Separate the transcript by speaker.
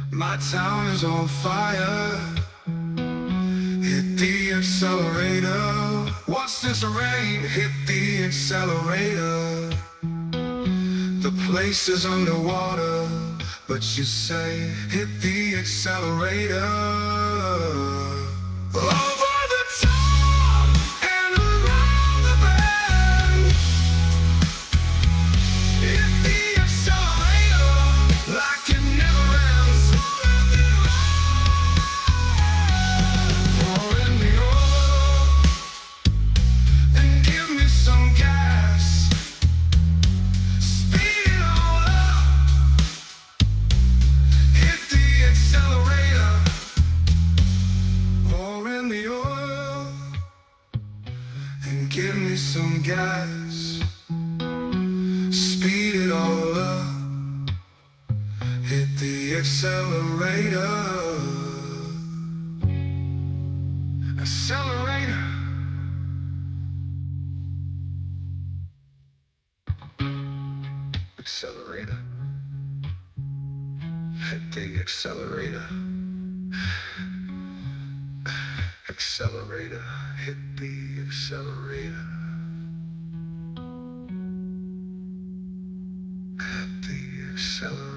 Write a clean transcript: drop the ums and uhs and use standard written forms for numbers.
Speaker 1: My town is on fire. Hit the accelerator. What's this rain? Hit the accelerator. The place is underwater, but you say, hit the accelerator. Over the top and around the bend. Hit the accelerator like it never ends. Pour in the oil and give me some gas. Speed it all up. Hit the accelerator. Pour in the oil and give me some gas. Speed it all up. Hit the accelerator. Accelerator. Accelerator. Hit the accelerator. Accelerator. Hit the accelerator. Hit the accelerator.